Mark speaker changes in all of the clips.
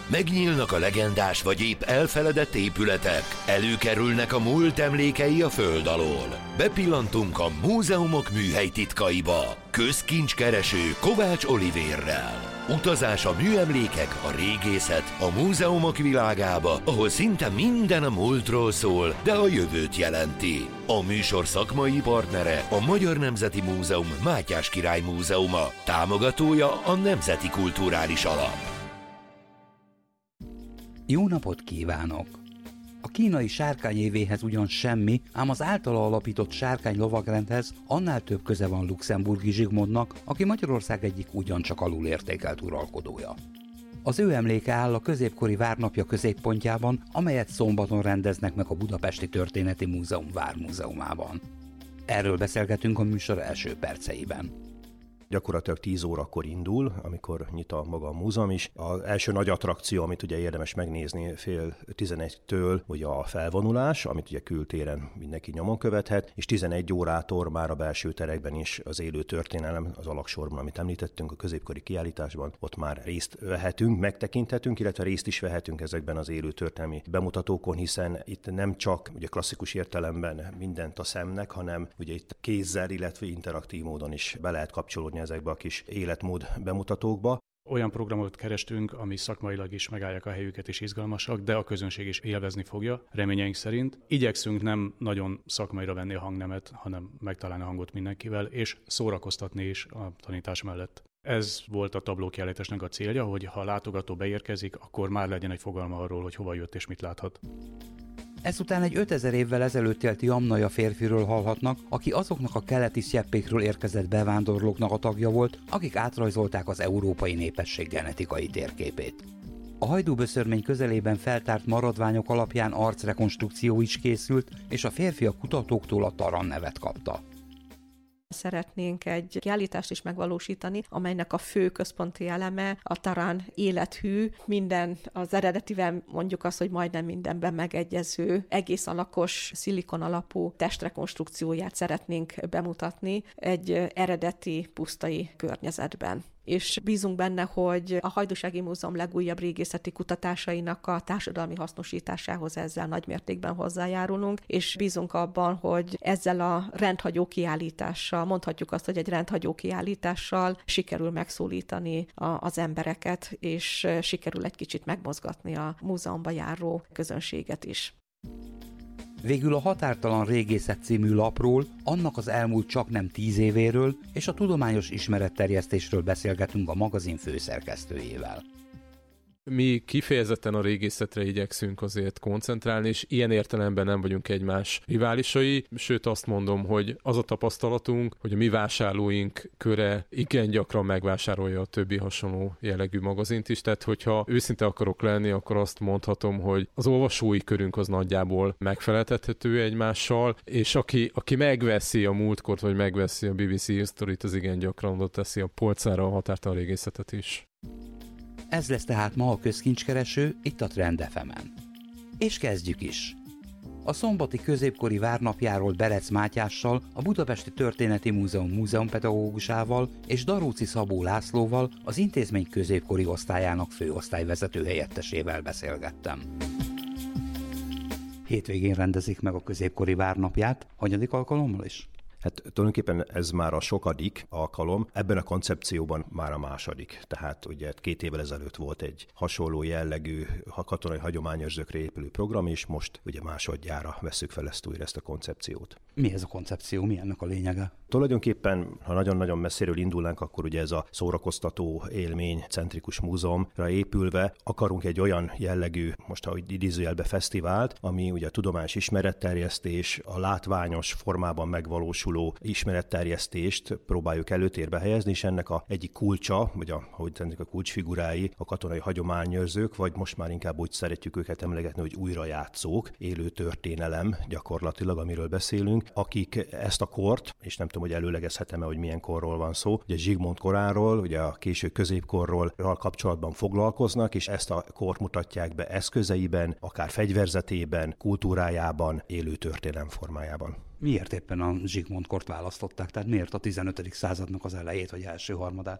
Speaker 1: Megnyílnak a legendás vagy épp elfeledett épületek, előkerülnek a múlt emlékei a föld alól. Bepillantunk a múzeumok műhely titkaiba. Közkincskereső Kovács Olivérrel. Utazás a műemlékek, a régészet, a múzeumok világába, ahol szinte minden a múltról szól, de a jövőt jelenti. A műsor szakmai partnere a Magyar Nemzeti Múzeum Mátyás Király Múzeuma, támogatója a Nemzeti Kulturális Alap.
Speaker 2: Jó napot kívánok! A kínai sárkányévéhez ugyan semmi, ám az általa alapított sárkány lovagrendhez annál több köze van Luxemburgi Zsigmondnak, aki Magyarország egyik ugyancsak alulértékelt uralkodója. Az ő emléke áll a középkori várnapja középpontjában, amelyet szombaton rendeznek meg a Budapesti Történeti Múzeum Vármúzeumában. Erről beszélgetünk a műsor első perceiben.
Speaker 3: Gyakorlatilag 10 órakor indul, amikor nyit a maga a múzeum is. Az első nagy attrakció, amit ugye érdemes megnézni 10:30-től, ugye a felvonulás, amit ugye kültéren mindenki nyomon követhet, és 11 órától már a belső terekben is az élő történelem, az alaksorban, amit említettünk, a középkori kiállításban, ott már részt vehetünk, megtekinthetünk, illetve részt is vehetünk ezekben az élő történelmi bemutatókon, hiszen itt nem csak ugye klasszikus értelemben mindent a szemnek, hanem ugye itt kézzel, illetve interaktív módon is be lehet kapcsolódni ezekbe a kis életmód bemutatókba.
Speaker 4: Olyan programot kerestünk, ami szakmailag is megállják a helyüket és izgalmasak, de a közönség is élvezni fogja, reményeink szerint. Igyekszünk nem nagyon szakmaira venni a hangnemet, hanem megtalálni a hangot mindenkivel, és szórakoztatni is a tanítás mellett. Ez volt a tablókiállításnak a célja, hogy ha a látogató beérkezik, akkor már legyen egy fogalma arról, hogy hova jött és mit láthat.
Speaker 2: Ezután egy 5000 évvel ezelőtt élti Amnaja férfiről hallhatnak, aki azoknak a keleti sztyeppékről érkezett bevándorlóknak a tagja volt, akik átrajzolták az európai népesség genetikai térképét. A hajdúböszörmény közelében feltárt maradványok alapján arcrekonstrukció is készült, és a férfi a kutatóktól a Taran nevet kapta.
Speaker 5: Szeretnénk egy kiállítást is megvalósítani, amelynek a fő központi eleme a Taran élethű, minden az eredetivel mondjuk azt, hogy majdnem mindenben megegyező, egész alakos, szilikon alapú testrekonstrukcióját szeretnénk bemutatni egy eredeti pusztai környezetben. És bízunk benne, hogy a Hajdúsági Múzeum legújabb régészeti kutatásainak a társadalmi hasznosításához ezzel nagymértékben hozzájárulunk, és bízunk abban, hogy ezzel a rendhagyó kiállítással, mondhatjuk azt, hogy egy rendhagyó kiállítással sikerül megszólítani az embereket, és sikerül egy kicsit megmozgatni a múzeumba járó közönséget is.
Speaker 2: Végül a Határtalan Régészet című lapról, annak az elmúlt csaknem 10 évéről és a tudományos ismeretterjesztésről beszélgetünk a magazin főszerkesztőjével.
Speaker 6: Mi kifejezetten a régészetre igyekszünk azért koncentrálni, és ilyen értelemben nem vagyunk egymás riválisai, sőt azt mondom, hogy az a tapasztalatunk, hogy a mi vásárlóink köre igen gyakran megvásárolja a többi hasonló jellegű magazint is, tehát hogyha őszinte akarok lenni, akkor azt mondhatom, hogy az olvasói körünk az nagyjából megfeleltethető egymással, és aki megveszi a múltkort, vagy megveszi a BBC History-t, az igen gyakran oda teszi a polcára a Határtalan Régészetet is.
Speaker 2: Ez lesz tehát ma a közkincskereső, itt a Trend FM-en. És kezdjük is! A szombati középkori várnapjáról Berec Mátyással, a Budapesti Történeti Múzeum múzeumpedagógusával és Daróczi Szabó Lászlóval, az intézmény középkori osztályának főosztályvezető helyettesével beszélgettem. Hétvégén rendezik meg a középkori várnapját, hanyadik alkalommal is?
Speaker 3: Hát tulajdonképpen ez már a sokadik alkalom, ebben a koncepcióban már a második. Tehát ugye 2 évvel ezelőtt volt egy hasonló jellegű katonai hagyományőrzőkre épülő program, és most ugye másodjára vesszük fel ezt a koncepciót.
Speaker 2: Mi ez a koncepció? Mi ennek a lényege?
Speaker 3: Tulajdonképpen, ha nagyon-nagyon messziről indulnánk, akkor ugye ez a szórakoztató élmény centrikus múzeumra épülve akarunk egy olyan jellegű, most ahogy idézőjelbe fesztivált, ami ugye a tudományos ismeretterjesztés, a látványos formában megvalósuló ismeretterjesztést próbáljuk előtérbe helyezni, és ennek a egyik kulcsa, vagy ahogy tennék a kulcsfigurái, a katonai hagyományőrzők, vagy most már inkább úgy szeretjük őket emlegetni, hogy újrajátszók, élő történelem gyakorlatilag, amiről beszélünk, akik ezt a kort, és nem tudom, hogy előlegezhetem-e, hogy milyen korról van szó, ugye Zsigmond koráról, ugye a késő középkorról kapcsolatban foglalkoznak, és ezt a kort mutatják be eszközeiben, akár fegyverzetében, kultúrájában, élő történelem formájában.
Speaker 2: Miért éppen a Zsigmond kort választották? Tehát miért a 15. századnak az elejét vagy első harmadát?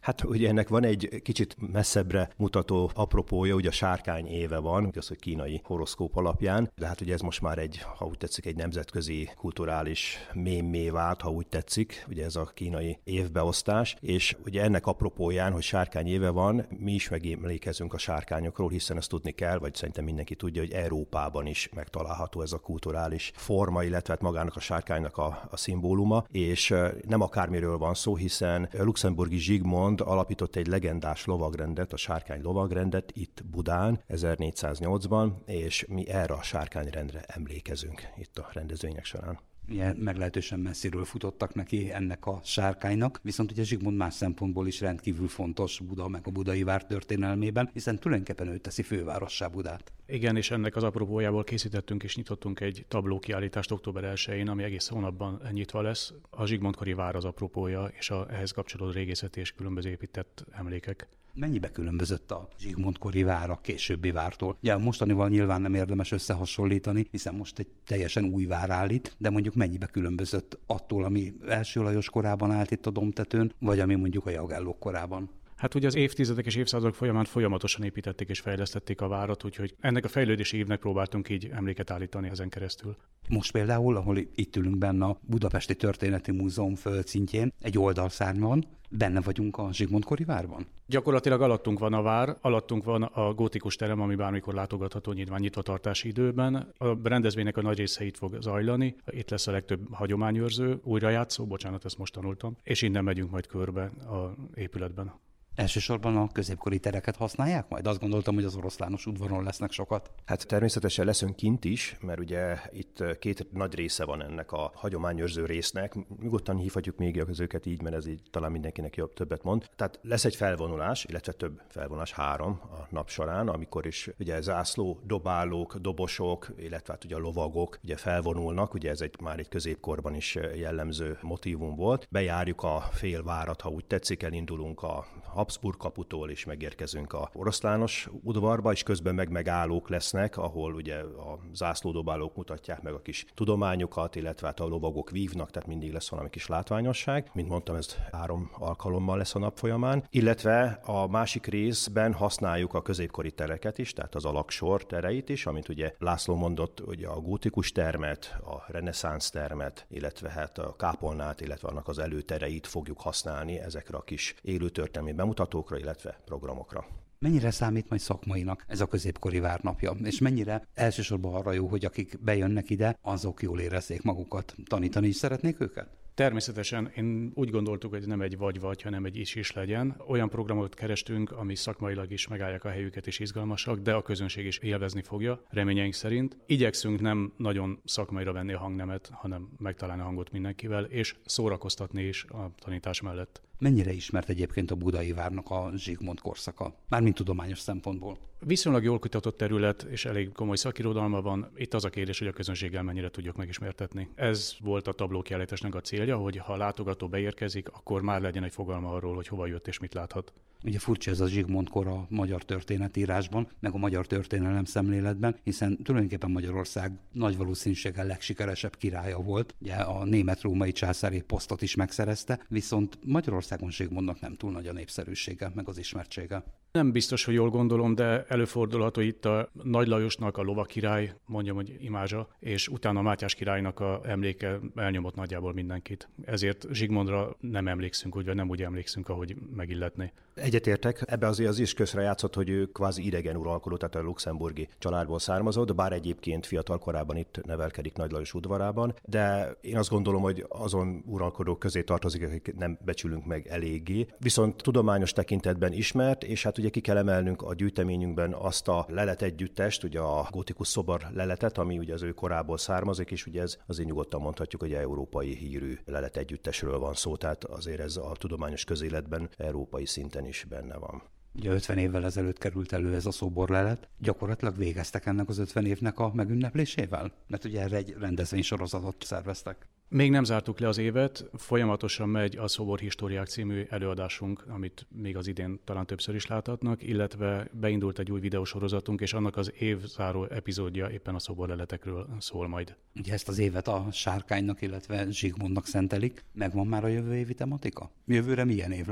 Speaker 3: Hát ugye ennek van egy kicsit messzebbre mutató apropója, ugye a sárkány éve van, az, hogy kínai horoszkóp alapján, de hát ugye ez most már egy, ha úgy tetszik, egy nemzetközi kulturális mémmé vált, ha úgy tetszik, ugye ez a kínai évbeosztás, és ugye ennek apropóján, hogy sárkány éve van, mi is megemlékezünk a sárkányokról, hiszen ezt tudni kell, vagy szerintem mindenki tudja, hogy Európában is megtalálható ez a kulturális forma, illetve hát magának a sárkánynak a szimbóluma, és nem akármiről van szó, hiszen luxemburgi Zsigmond alapított egy legendás lovagrendet, a sárkány lovagrendet itt Budán 1408-ban, és mi erre a sárkányrendre emlékezünk itt a rendezvények során.
Speaker 2: Ilyen meglehetősen messziről futottak neki ennek a sárkánynak, viszont ugye Zsigmond más szempontból is rendkívül fontos Buda meg a budai vár történelmében, hiszen tulajdonképpen ő teszi fővárossá Budát.
Speaker 4: Igen, és ennek az apropójából készítettünk és nyitottunk egy tablókiállítást október 1-én, ami egész hónapban nyitva lesz. A Zsigmondkori vár az apropója, és ehhez kapcsolódó régészeti és különböző épített emlékek.
Speaker 2: Mennyibe különbözött a Zsigmondkori vár a későbbi vártól? Ugye mostanival nyilván nem érdemes összehasonlítani, hiszen most egy teljesen új vár áll itt, de mondjuk mennyibe különbözött attól, ami első Lajos korában állt itt a Domtetőn, vagy ami mondjuk a Jagellók korában?
Speaker 4: Hát ugye az évtizedek és évszázadok folyamán folyamatosan építették és fejlesztették a várat, úgyhogy ennek a fejlődési évnek próbáltunk így emléket állítani ezen keresztül.
Speaker 2: Most például, ahol itt ülünk benne a Budapesti Történeti Múzeum földszintjén, egy oldalszárny van, benne vagyunk a Zsigmondkori várban?
Speaker 4: Gyakorlatilag alattunk van a vár, alattunk van a gótikus terem, ami bármikor látogatható nyilván nyitvatartási időben. A rendezvénynek a nagy része itt fog zajlani, itt lesz a legtöbb hagyományőrző, újrajátszó, bocsánat, ezt most tanultam, és innen megyünk majd körbe a épületben.
Speaker 2: Elsősorban a középkori tereket használják majd? Azt gondoltam, hogy az Oroszlános udvaron lesznek sokat.
Speaker 3: Hát természetesen leszünk kint is, mert ugye itt két nagy része van ennek a hagyományőrző résznek. Nyugodtan hívhatjuk még őket így, mert ez így talán mindenkinek jobb többet mond. Tehát lesz egy felvonulás, illetve több felvonulás, 3 a nap során, amikor is ugye zászló, dobálók, dobosok, illetve hát ugye a lovagok ugye felvonulnak, ugye ez már egy középkorban is jellemző motívum volt. Bejárjuk a félvárat, ha úgy tetszik, elindulunk a Habsburg kaputól is megérkezünk a Oroszlános udvarba, és közben megállók lesznek, ahol ugye a zászlódobálók mutatják meg a kis tudományukat, illetve hát a lovagok vívnak, tehát mindig lesz valami kis látványosság. Mint mondtam, ez 3 alkalommal lesz a nap folyamán. Illetve a másik részben használjuk a középkori tereket is, tehát az alaksor tereit is, amit ugye László mondott, ugye a gótikus termet, a reneszánsz termet, illetve hát a kápolnát, illetve annak az előtereit fogjuk használni ezekre a kis élőtörténelmi bemutatókra, illetve programokra.
Speaker 2: Mennyire számít majd szakmainak ez a középkori várnapja, és mennyire elsősorban arra jó, hogy akik bejönnek ide, azok jól érezzék magukat? Tanítani is szeretnék őket?
Speaker 4: Természetesen én úgy gondoltuk, hogy nem egy vagy-vagy, hanem egy is legyen. Olyan programot kerestünk, ami szakmailag is megállják a helyüket és izgalmasak, de a közönség is élvezni fogja, reményeink szerint. Igyekszünk nem nagyon szakmaira venni a hangnemet, hanem megtalálni a hangot mindenkivel, és szórakoztatni is a tanítás mellett.
Speaker 2: Mennyire ismert egyébként a budai várnak a Zsigmond korszaka? Mármint tudományos szempontból.
Speaker 4: Viszonylag jól kutatott terület, és elég komoly szakirodalma van. Itt az a kérdés, hogy a közönséggel mennyire tudjuk megismertetni. Ez volt a tablókiállításnak a célja, hogy ha a látogató beérkezik, akkor már legyen egy fogalma arról, hogy hova jött és mit láthat.
Speaker 2: Ugye furcsa ez a Zsigmond-kor a magyar történetírásban, meg a magyar történelem szemléletben, hiszen tulajdonképpen Magyarország nagy valószínűséggel legsikeresebb királya volt. Ugye a német-római császári posztot is megszerezte, viszont Magyarországon Zsigmondnak nem túl nagy a népszerűsége, meg az ismertsége.
Speaker 4: Nem biztos, hogy jól gondolom, de előfordulhat, hogy itt a Nagy Lajosnak a lovakirály, mondjam, hogy imázsa, és utána a Mátyás királynak a emléke elnyomott nagyjából mindenkit. Ezért Zsigmondra nem emlékszünk, vagy nem úgy emlékszünk, ahogy megilletné.
Speaker 3: Egyetértek, ebbe azért az is közre játszott, hogy ő kvázi idegen uralkodó, tehát a luxemburgi családból származott, bár egyébként fiatal korában itt nevelkedik Nagy Lajos udvarában, de én azt gondolom, hogy azon uralkodók közé tartozik, akik nem becsülünk meg eléggé. Viszont tudományos tekintetben ismert, és hát ugye ki kell emelnünk a gyűjteményünkben azt a leletegyüttest, ugye a gótikus szobor leletet, ami ugye az ő korából származik, és ugye ez azért nyugodtan mondhatjuk, hogy európai hírű leletegyüttesről van szó, tehát azért ez a tudományos közéletben európai szinten is benne van.
Speaker 2: Ugye 50 évvel ezelőtt került elő ez a szoborlelet. Gyakorlatilag végeztek ennek az 50 évnek a megünneplésével? Mert ugye erre egy rendezvénysorozatot szerveztek.
Speaker 4: Még nem zártuk le az évet, folyamatosan megy a Szoborhistóriák című előadásunk, amit még az idén talán többször is láthatnak, illetve beindult egy új videósorozatunk, és annak az évzáró epizódja éppen a szoborleletekről szól majd.
Speaker 2: Ugye ezt az évet a Sárkánynak, illetve Zsigmondnak szentelik. Megvan már a jövő évi tematika? Jövőre milyen év lesz?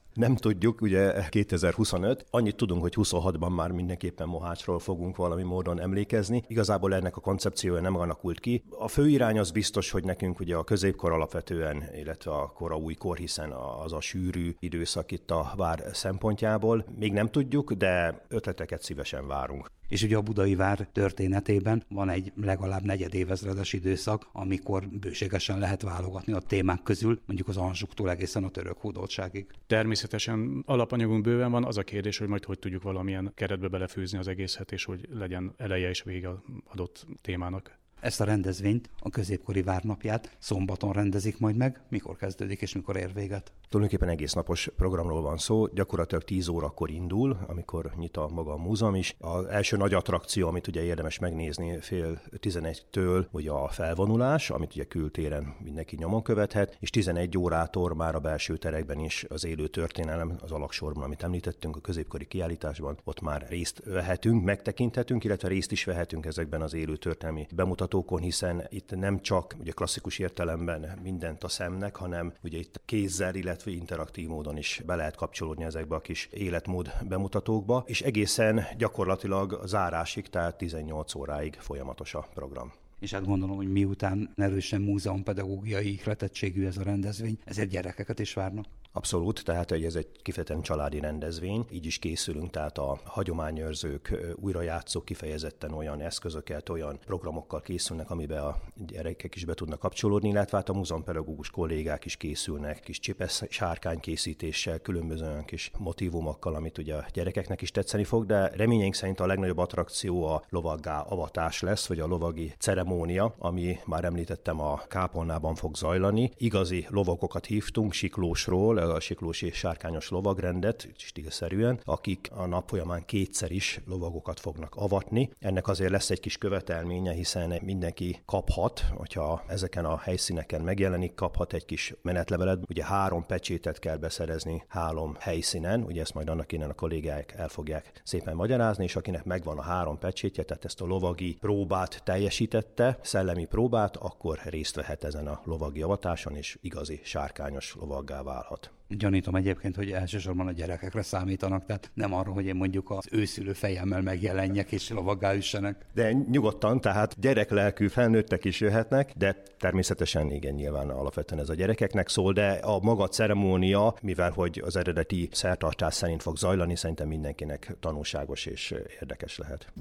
Speaker 3: Nem tudjuk, ugye 2025. Annyit tudunk, hogy 26-ban már mindenképpen Mohácsról fogunk valami módon emlékezni. Igazából ennek a koncepciója nem alakult ki. A fő irány az biztos, hogy nekünk ugye a középkor alapvetően, illetve a kora újkor, hiszen az a sűrű időszak itt a vár szempontjából. Még nem tudjuk, de ötleteket szívesen várunk.
Speaker 2: És ugye a budai vár történetében van egy legalább negyedévezredes időszak, amikor bőségesen lehet válogatni a témák közül, mondjuk az Anzsuktól egészen a török hódoltságig.
Speaker 4: Természetesen alapanyagunk bőven van, az a kérdés, hogy majd hogy tudjuk valamilyen keretbe belefűzni az egészet, és hogy legyen eleje és vége adott témának.
Speaker 2: Ezt a rendezvényt, a középkori várnapját szombaton rendezik majd meg. Mikor kezdődik és mikor ér véget?
Speaker 3: Tulajdonképpen egész napos programról van szó, gyakorlatilag 10 órakor indul, amikor nyit a maga a múzeum is. Az első nagy attrakció, amit ugye érdemes megnézni 10:30-től, ugye a felvonulás, amit ugye kültéren mindenki nyomon követhet, és 11 órától már a belső terekben is az élő történelem, az alaksorban, amit említettünk a középkori kiállításban, ott már részt vehetünk, megtekinthetünk, illetve részt is vehetünk ezekben az élő történelmi bemutatókon, hiszen itt nem csak ugye klasszikus értelemben mindent a szemnek, hanem ugye itt kézzel, illetve interaktív módon is be lehet kapcsolódni ezekbe a kis életmód bemutatókba, és egészen gyakorlatilag zárásig, tehát 18 óráig folyamatos a program.
Speaker 2: És hát gondolom, hogy miután erősen múzeumpedagógiai ihletettségű ez a rendezvény, ezért gyerekeket is várnak.
Speaker 3: Abszolút, tehát ez egy kifejezetten családi rendezvény, így is készülünk, tehát a hagyományőrzők, újrajátszók kifejezetten olyan eszközöket, olyan programokkal készülnek, amiben a gyerekek is be tudnak kapcsolódni, illetve hát a múzeumpedagógus kollégák is készülnek, kis csipesz sárkánykészítéssel, különböző olyan kis motívumokkal, amit ugye a gyerekeknek is tetszeni fog, de reményeink szerint a legnagyobb attrakció a lovaggá avatás lesz, vagy a lovagi ceremónia, ami már említettem a kápolnában fog zajlani. Igazi lovagokat hívtunk Siklósról, a siklósi sárkányos lovagrendet, stílszerűen, akik a nap folyamán kétszer is lovagokat fognak avatni. Ennek azért lesz egy kis követelménye, hiszen mindenki kaphat, hogyha ezeken a helyszíneken megjelenik, kaphat egy kis menetlevelet. Ugye 3 pecsétet kell beszerezni 3 helyszínen, ugye ezt majd annak innen a kollégák el fogják szépen magyarázni, és akinek megvan a 3 pecsétje, tehát ezt a lovagi próbát teljesítette, szellemi próbát, akkor részt vehet ezen a lovagi avatáson, és igazi sárkányos lovaggá válhat.
Speaker 2: Gyanítom egyébként, hogy elsősorban a gyerekekre számítanak, tehát nem arra, hogy én mondjuk az őszülő fejemmel megjelenjek és lovaggá üssenek.
Speaker 3: De nyugodtan, tehát gyereklelkű felnőttek is jöhetnek, de természetesen igen, nyilván alapvetően ez a gyerekeknek szól, de a maga ceremónia, mivel hogy az eredeti szertartás szerint fog zajlani, szerintem mindenkinek tanulságos és érdekes lehet.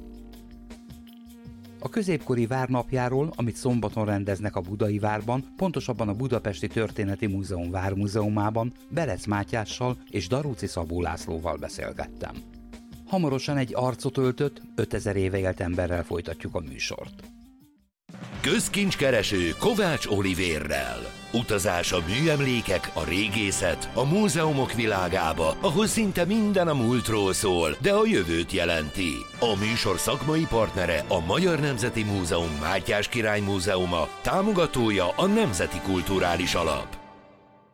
Speaker 2: A középkori várnapjáról, amit szombaton rendeznek a Budai Várban, pontosabban a Budapesti Történeti Múzeum Vármúzeumában, Berec Mátyással és Daróczi Szabó Lászlóval beszélgettem. Hamarosan egy arcot öltött, 5000 éve élt emberrel folytatjuk a műsort.
Speaker 1: Közkincskereső Kovács Olivérrel. Utazás a műemlékek, a régészet, a múzeumok világába, ahol szinte minden a múltról szól, de a jövőt jelenti. A műsor szakmai partnere a Magyar Nemzeti Múzeum Mátyás Király Múzeuma, támogatója a Nemzeti Kulturális Alap.